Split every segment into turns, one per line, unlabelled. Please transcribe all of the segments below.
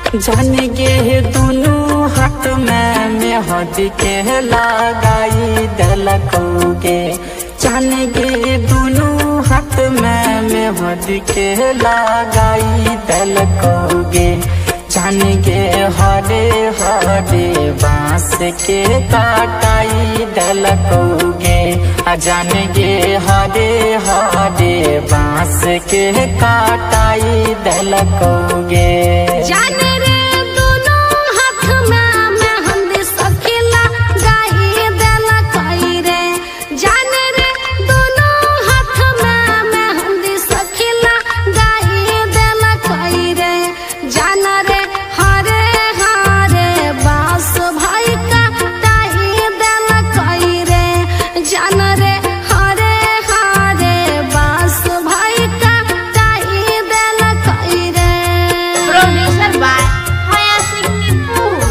जान गे दोनों हाथ में मेहंदी के लगाई दलकोगे। जान गे दोनों हाथ में मेहंदी के लगाई दलकोगे। जान गे हरे हरे बांस के काटाई दलकोगे। जान गे हरे हरे बांस के काटाई दलकोगे।
जान रे दोनों हाथ में मेहंदी सखी लगाई दलकोई रे। जान रे दोनों हाथ में मेहंदी सखी लगाई दलकोई रे। जान रे हरे हरे बांस भाई काटाई दलकोई रे। जान रे हरे हरे बांस भाई काटाई दलकोई रे।
Producer by Hoya Signipur.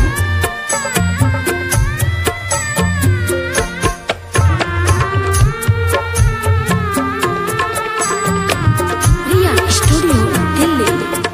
Riya studio Delhi.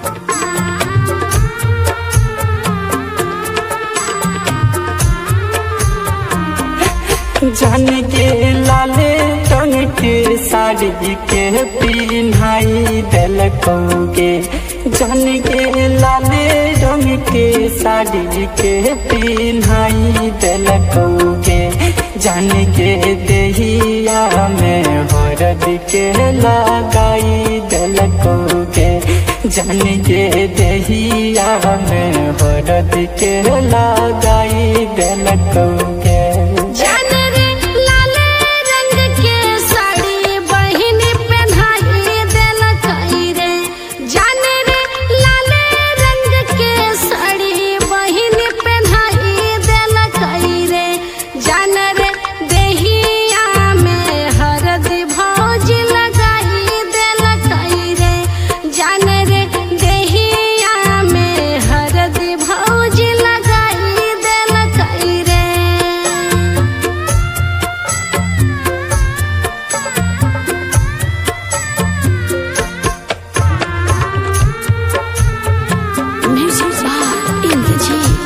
जान गे लाले रंग के साड़ी के पिन्हाई दलकोगे। जान गे लाले रंग के साड़ी के पिन्हाई दलकोगे। जान गे दहिया में हरद के लगाई दलकोगे। जान गे दहिया में हरद के लगाई दलकोगे।
जान रे लाले रंग के साड़ी बहिन पहनाई दलकोई रे। जान रे लाले रंग के साड़ी बहिन पहनाई दलकोई रे। जान रे दहिया में हरद भौज लगाई दलकोई रे। जान रे दहिया में हरद भौज लगाई दलकोई रे। Music by Indrajit.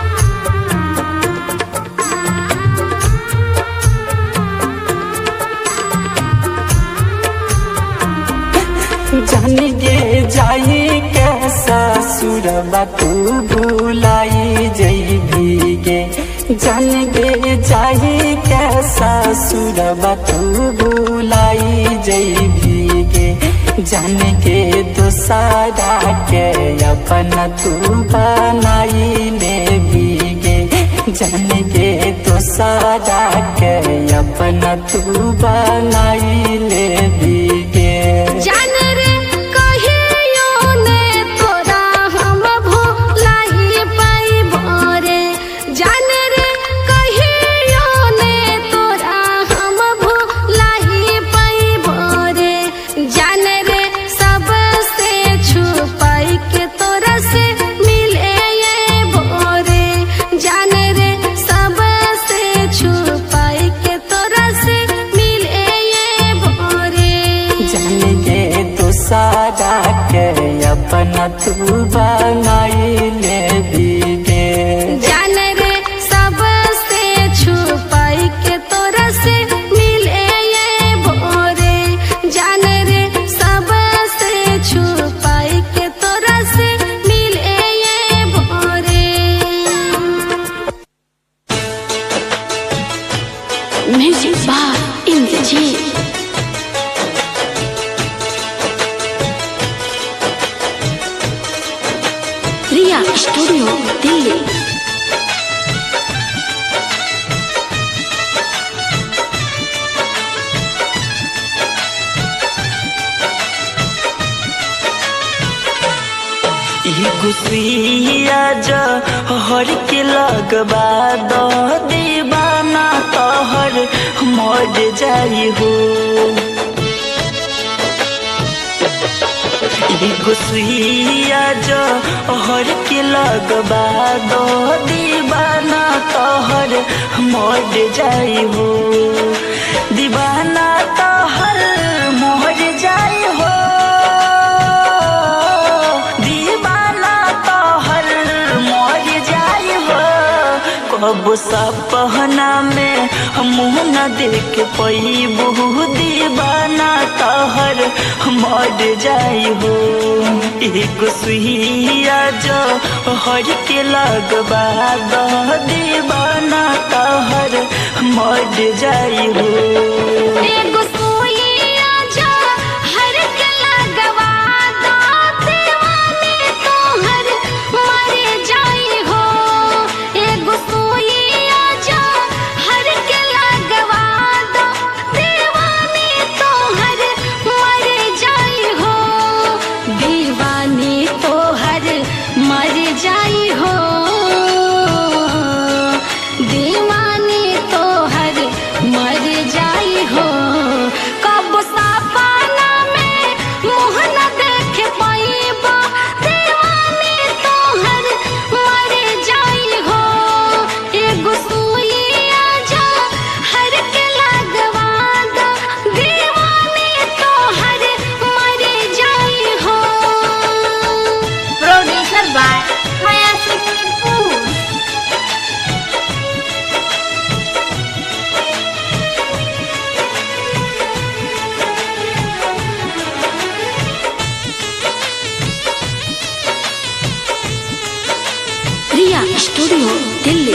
जान गे जाई कैसा सुरबा तू भुलाई जई गे। जान गे जाई कैसा सुरबा तू भुलाई जई गे। जान गे दोसारा के अपना तू बनाई ले गे। जान गे दोसारा के अपना तू बनाई ले गे।
जान रे कहियो ने तोरा हम भुलाई पाइबो रे। जान रे कहियो ने तोरा हम भुलाई पाइबो रे। जान रे सबसे छुपाई के तोरा से मिले ये भोरे। जान रे सबसे छुपाई के तोरा से मिले ये भोरे।
जान गे दोसारा के अपना तू बनाई ले गे।
जान रे सबसे छुपाई के तोरा से मिले ये भोरे। जान रे सबसे छुपाई के तोरा से मिले ये भोरे। Music by Inderjeet. Riya studio Delhi.
गुसिया जा हर के लगबा दो दीवाना तोहर मर जाई हो। गुसिया जा हर के लगबा दो दीवाना तोहर मर जाई हो। दीवाना तोहर मर जाई हो। दीवाना तोहर कब सपना में मुँह न देख पैबू दीवाना तोहर मर जाई हो। एगो सुइया जो हर के लगवा दो दीवाना तोहर मर जाई हो।
एगो सुइया जो हर के लगवा दो दीवानी तोहर मर जाई हो। एगो सुइया जो हर के लगवा दो दीवानी तोहर मर जाई हो। दीवानी तोहर मर जाई हो। दीवानी तोहर मर जाई हो। कब सपना में मुँह न देख पाइबो दीवानी तोहर मर जाई हो। एगो सुइया जो हर के लगवा दो दीवानी तोहर मर जाई हो।
Producer by Hayasik Nipur.
Riya studio Delhi.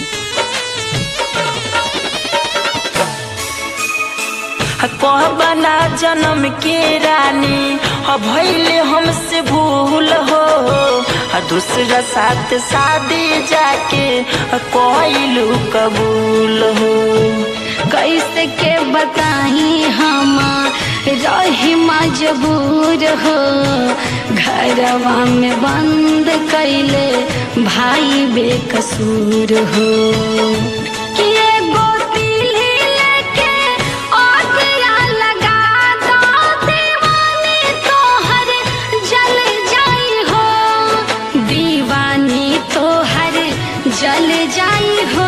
कहबना जन्म के रानी भइले हमसे भूल हो। दूसरा साथ शादी जाके कहलू कबूल हो।
कैसे के बताई हम रही मजबूर हो। घरवा में बंद कैले भाई बेकसूर हो। कि एगो तिल्ली लेके आगिया लगा दो दीवानी तोहर जल जाई हो। दीवानी तोहर जल जाई हो।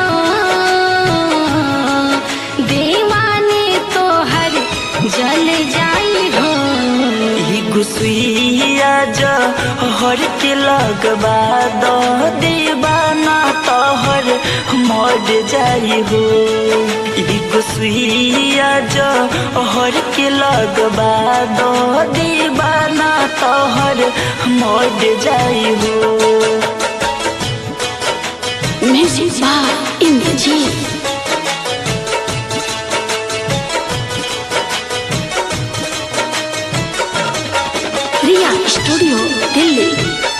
दीवानी तोहर जल जाई हो।
एगो सुइया जो हर के लगवा दो दीवाना तोहर मर जाई हो। एगो सुइया जो हर के लगवा दो दीवाना तोहर मर जाई हो।
Music by Inderjeet. Riya studio Delhi.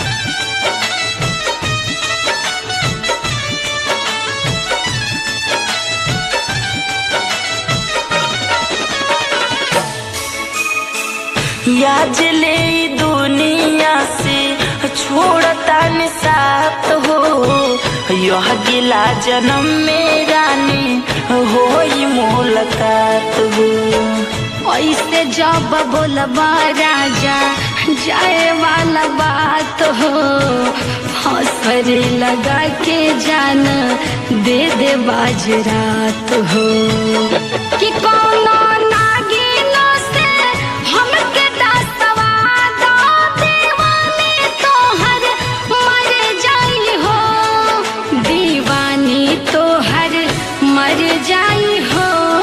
याज ले दुनिया से छोड़ता निसात हो। यह गिला जन्म में रानी होई मुलाकात हो।
ऐसे जब बोलबा राजा जाए वाला बात हो। फांसरे लगा के जान दे दे बाजरात हो। कि कौनो नागिनों से हमके दसवा दो दीवानी तोहर मर जाई हो। दीवानी तोहर मर जाई हो।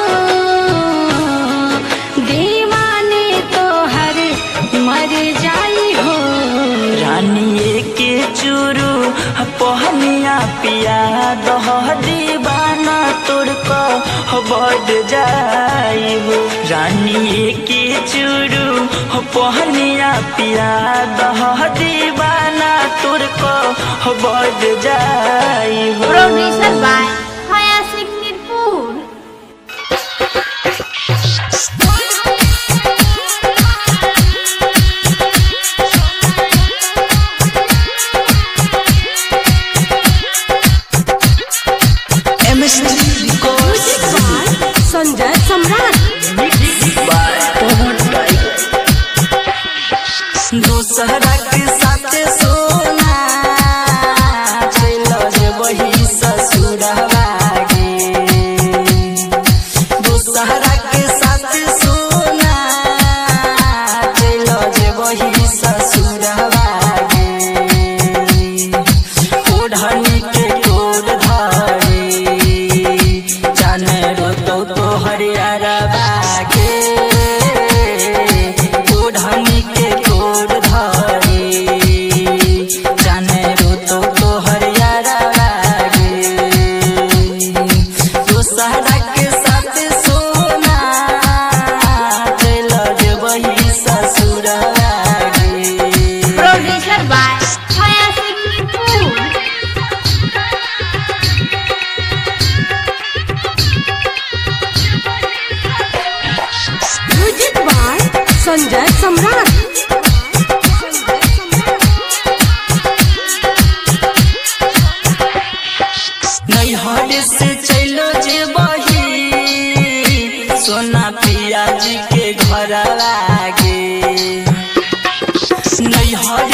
दीवानी तोहर मर जाई हो।
रानी के चूरू पहनिया पिया दह दीवाना तोड़ को बढ़ जाई हो। रानी के चूरू पहनिया पिया दह दीवाना तोड़ को बढ़ जाई हो।
Producer by Hayasik Nipur.
Sanjay सम्राट।
दूसरा के साथ सोना चलो जे वही ससुरवा गे। दूसरा के साथ सोना चलो जे वही ससुरवा गे। ओढ़नी के कोर धर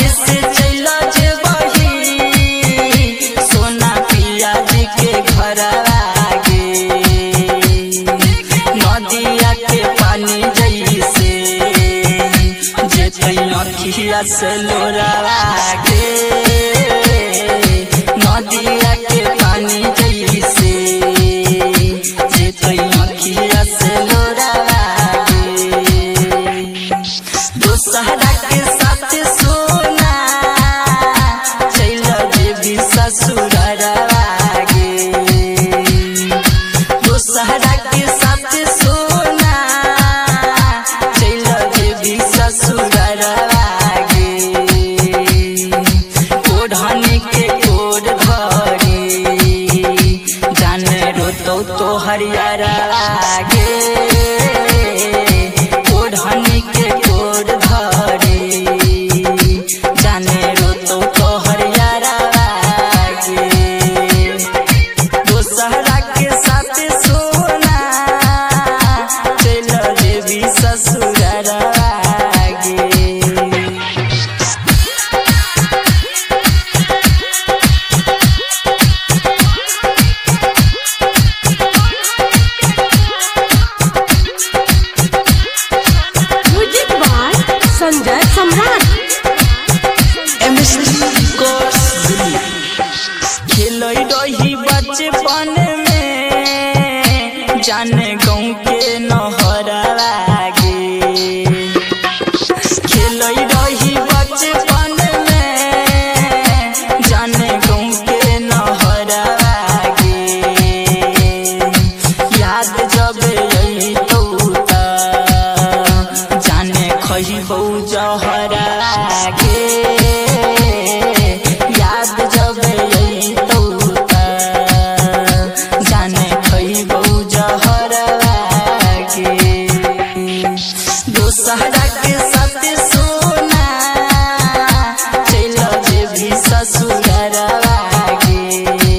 से चल जेबही सोना पिया जी के घर आगे नदिया के पानी जैसे जेतै अखिया से लोरागे नदिया के पानी जैसे जेतै अखिया से लोरागे दोसरा के साथ सोना चल जेबी ससुरागे दोसरा के साथ सोना चल जेबी ससुरागे ओढ़नी के कोड धरी जाने रोतो तो हरियारा गे ओढ़नी के कोड धरी जाने रोतो तो हरियारा गे दोसरा के साथ सोना चल जेबी ससुरागे
म्यूजिक बाय संजय सम्राट।
खेलै रही बचपन में जाने गाँव के नहरागे खेलै रही बचपन में जाने गाँव के नहरागे याद जब अइतौ त जाने खइबौ जहरागे याद जब अइतौ त जाने खइबौ जहरागे दोसरा के साथ सोना चल जेबी ससुरागे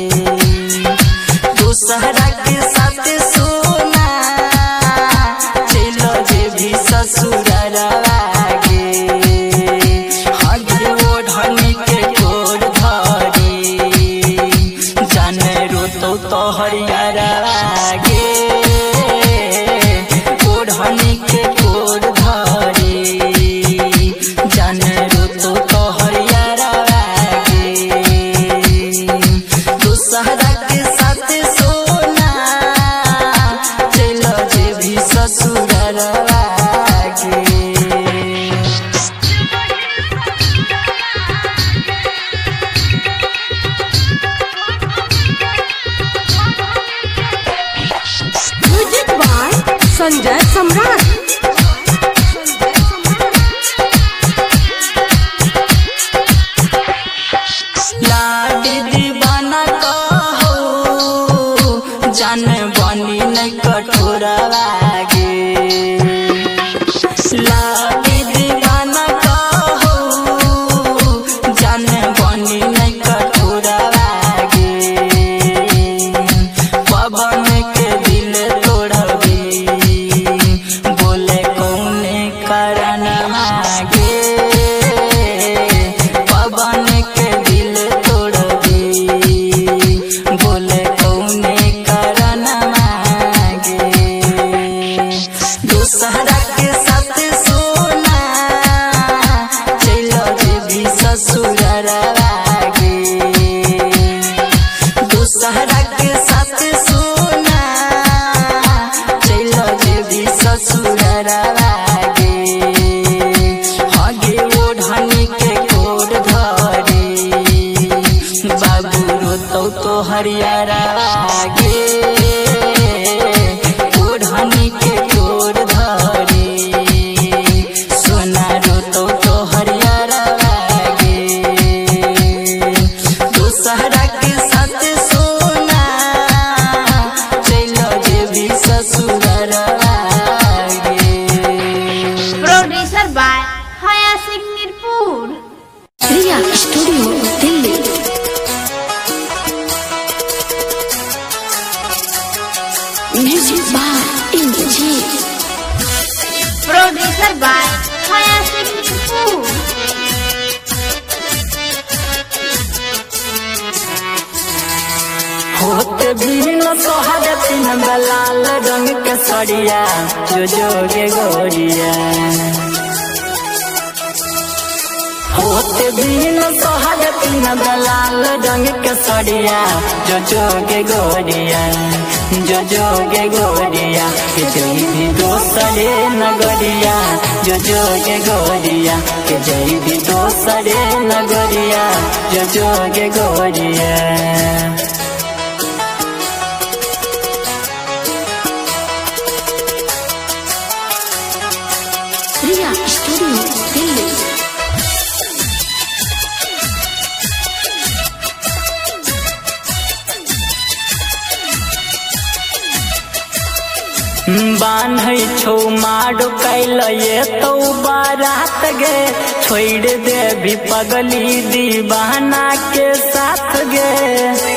दोसरा के साथ सोना चल जेबी ससुरागे हगे ओढ़नी के कोर धरी जाने रोतो तो हरियारागे ओढ़नी के कोर धरी जाने रोतो तो हरियारागे दोसरा के साथ सोना चल जेबी ससुरागे
म्यूजिक बाय संजय सम्राट।
लाडी दीवाना कहो जान बनी नहीं कठोरागे लाडी दीवाना कहो जान बनी नहीं कठोरागे पवन के दिल तोड़बी होते बिन सोहर तीन लाल रंग के सड़िया जो जोगे गोरिया होते बिन सोहर तीन लाल रंग के सड़िया जो जोगे गोरिया जो जोगे गोरिया के जई भी दोसरे नगरिया जो जोगे गोरिया के जई भी दोसरे नगरिया जो जोगे गोरिया
रिया स्टूडियो दिल्ली।
बान्है छौ माडो कैल ये तो बारात गे छोड़ दे भी पगली दीवाना के साथ गे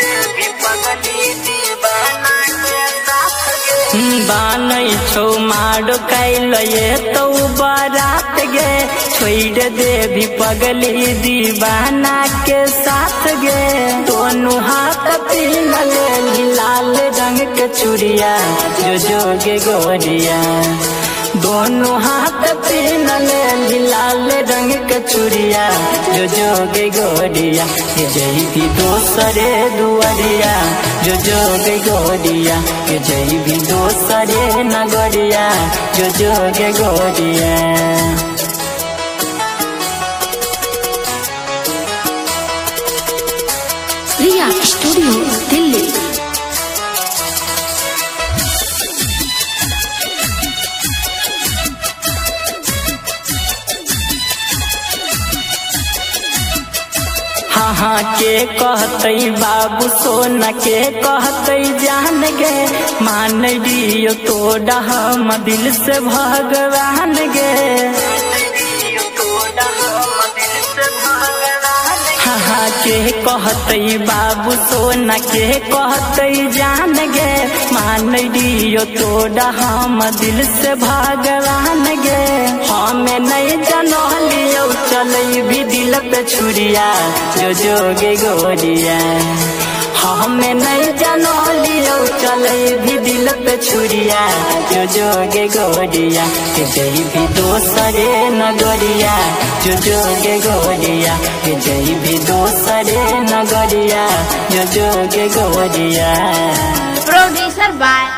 बान्है छौ माडो कैल ये तो बारात गे छोड़ दे भी पगली दीवाना के साथ गे दोनों हाथ पीन ले लाल रंग के चूड़िया जो जोगे गोरिया दोनों हाथ पीन ले लाल रंग के चूड़िया जो जोगे गोरिया के जई भी दोसरे दुआरिया जो जोगे गोरिया के जई भी दोसरे नगरिया जो जोगे गोरिया
रिया स्टूडियो दिल्ली।
हाँ के कहते बाबू सोना के कहते जान गे मान दियो तोड़ा हम दिल से भगवान गे हाँ के कहते बाबू सोना के कहते जान गे मान दियो तोड़ा हम दिल से भगवान गे हमें नहीं जानलियो चले भी दिल पे छुरिया जो जोगे गोरिया हमें नहीं जानलियो चले भी दिल पे छुरिया जो जोगे गोरिया के जई भी दोसरे नगरिया जो जोगे गोरिया के जई भी दोसरे नगरिया जो जोगे गोरिया
Producer by